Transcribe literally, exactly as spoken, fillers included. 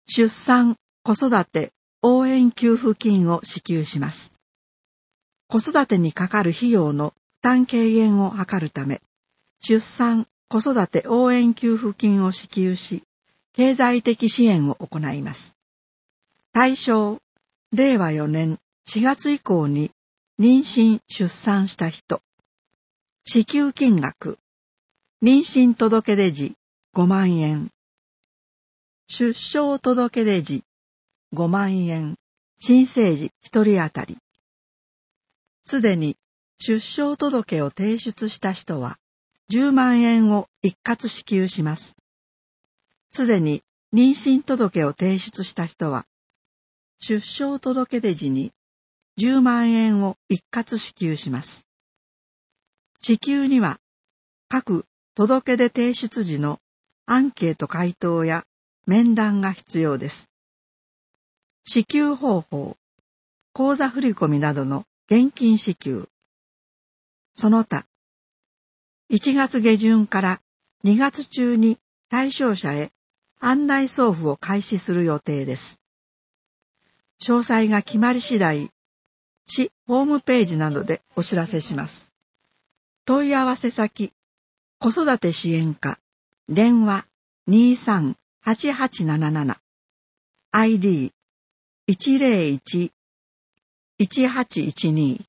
出産・子育て応援給付金を支給します。子育てにかかる費用の負担軽減を図るため、出産・子育て応援給付金を支給し、経済的支援を行います。対象、れいわよねんしがつ以降に妊娠・出産した人。支給金額、妊娠届出時ごまんえん。出生届出時ごまんえん、新生児ひとり当たり。すでに出生届を提出した人はじゅうまんえんを一括支給します。すでに妊娠届を提出した人は、出生届出時にじゅうまんえんを一括支給します。支給には、各届出提出時のアンケート回答や面談が必要です。支給方法、口座振込などの現金支給。その他、いちがつげじゅんからにがつ中に対象者へ案内送付を開始する予定です。詳細が決まり次第、市ホームページなどでお知らせします。問い合わせ先、子育て支援課、電話 にさんはちはちなななな、アイディーいちぜろいち いちはちいちに